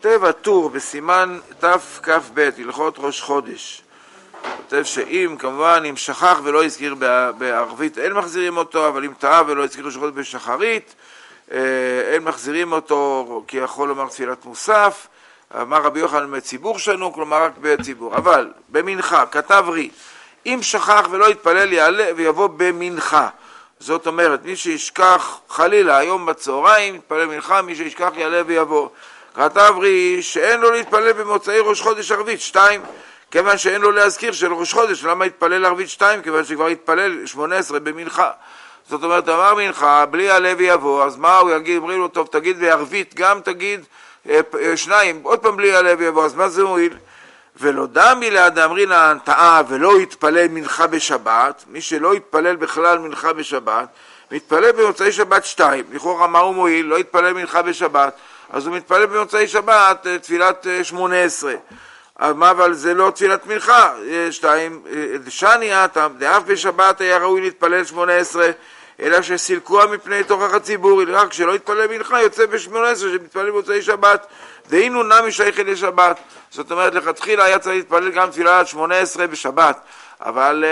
כותב הטור בסימן תכ"ב, הלכות ראש חודש. כותב שאם, כמובן, אם שכח ולא הזכיר בערבית, אין מחזירים אותו, אבל אם טעה ולא הזכיר ראש חודש בשחרית, אין מחזירים אותו כי יכול לומר תפילת מוסף. אמר רבי יוחנן מציבור שנו, כלומר רק בציבור. אבל במנחה, כתב רי, אם שכח ולא יתפלל יעלה ויבוא במנחה. זאת אומרת, מי שישכח חלילה היום בצהריים, יתפלל מנחה, מי שישכח יעלה ויבוא. כתב רי שאין לו להתפלל במוצאי ראש חודש ערבית 2, כיוון שאין לו להזכיר של ראש חודש. למה יתפלל ערבית 2? כיוון שכבר יתפלל 18 במנחה. זאת אומרת, אמר מנחה, בלי יעלה ויבוא, אז מה הוא יגיד? אמרים לו, טוב, תגיד בערבית, גם תגיד 2, עוד פעם בלי יעלה ויבוא, אז מה זה מועיל? ולא דמי ליד אמרינן טעה ולא יתפלל מנחה בשבת, מי שלא יתפלל בכלל מנחה בשבת, מתפלל במוצאי שבת 2, לכאורה מה הוא מועיל? לא יתפלל מנחה בשבת, אז הוא מתפלל במוצאי שבת תפילת 18. אבל זה לא תפילת מנחה 2, שני אתם, דאף בשבת היה ראוי להתפלל 18, אלא שסילקוה מפני תוכח הציבור, רק שלא יתפלל מנחה יוצא ב-18 שמתפלל במוצאי שבת, דהינו נמי שייכת לשבת. זאת אומרת, לכתחילה היה צריך להתפלל גם תפילת 18 בשבת, אבל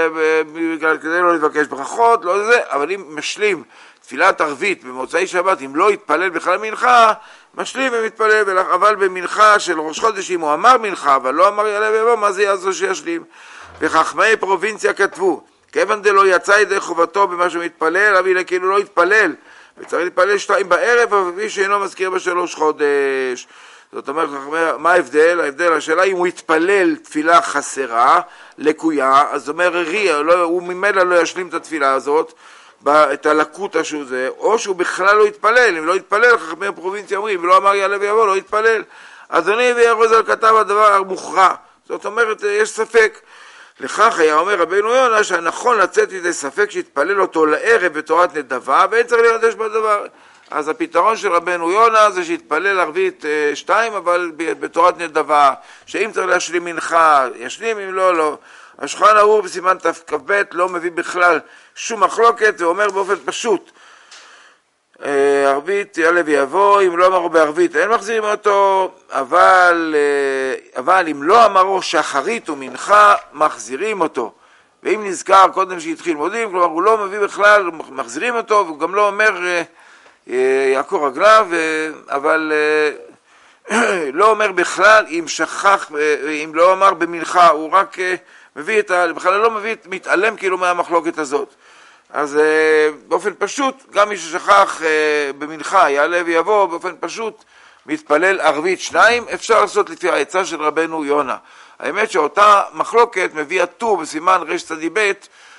כדי לא לבקש ברכות, לא זה, אבל אם משלים תפילת ערבית במוצאי שבת, אם לא יתפלל בכלל מנחה, משלים ומתפלל. אבל במנחה של ראש חודש, אם הוא אמר מנחה, אבל לא אמר יעלה ויבוא, מה זה יעזור שישלים? וחכמי פרובינציה כתבו, כיוון דלא יצא ידי חובתו במה שהוא מתפלל, אבל כאילו לא יתפלל, וצריך להתפלל 2 בערב, אבל מי שאינו מזכיר בשלוש חודש. זאת אומרת, מה ההבדל? ההבדל, השאלה אם הוא יתפלל תפילה חסרה, לקויה, אז אומר רי, הוא ממילא לא ישלים את התפילה הזאת, את הלקוטה שהוא זה, או שהוא בכלל לא יתפלל. אם לא יתפלל, חכמי הפרובינציה אומרים, ולא אמר יעלה ויבוא, לא יתפלל. אדוני וירוזל כתב הדבר מוכרע. זאת אומרת, יש ספק. לכך היה אומר רבנו יונה שהנכון לצאת ידי ספק שיתפלל אותו לערב בתורת נדבה, ואין צריך להירדש בדבר. אז הפתרון של רבנו יונה זה שיתפלל ערבית 2, אבל בתורת נדבה, שאם צריך להשלים מנחה, ישלים, אם לא, לא. השולחן ערוך בסימן תכ"ב לא מביא בכלל שום מחלוקת, ואומר באופן פשוט, ערבית יעלה ויבוא, אם לא אמרו בערבית אין מחזירים אותו, אבל אם לא אמרו שחרית ומנחה מחזירים אותו. ואם נזכר קודם שהתחיל מודים, כלומר הוא לא מביא בכלל, מחזירים אותו, והוא גם לא אומר יעקור רגליו, אבל לא אומר בכלל אם שכח, אם לא אמר במנחה, הוא רק מביא בכלל לא מביא, מתעלם כאילו מהמחלוקת הזאת. אז באופן פשוט, גם מי ששכח במנחה יעלה ויבוא, באופן פשוט מתפלל ערבית 2, אפשר לעשות לפי העצה של רבנו יונה. האמת שאותה מחלוקת מביא הטור בסימן רצ"ב,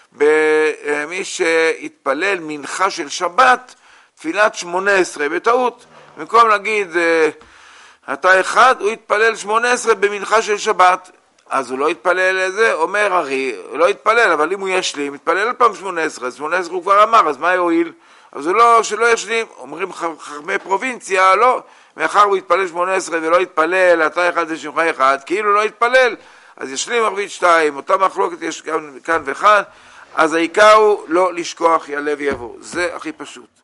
במי שהתפלל מנחה של שבת, תפילת 18 בטעות, במקום להגיד אתה אחד, הוא התפלל 18 במנחה של שבת, אז הוא לא יתפלל לזה, אומר הרי, הוא לא יתפלל, אבל אם הוא ישלים, יתפלל על פעם 18, אז 18 הוא כבר אמר, אז מה יועיל? אז הוא לא, שלא ישלים, אומרים חכמי פרובינציה, לא, מאחר הוא יתפלל 18 ולא יתפלל, אתה אחד זה שמך אחד, כאילו לא יתפלל, אז ישלים ערבית 2, אותה מחלוקת יש כאן וכאן, אז העיקר הוא לא לשכוח יעלה ויבוא, זה הכי פשוט.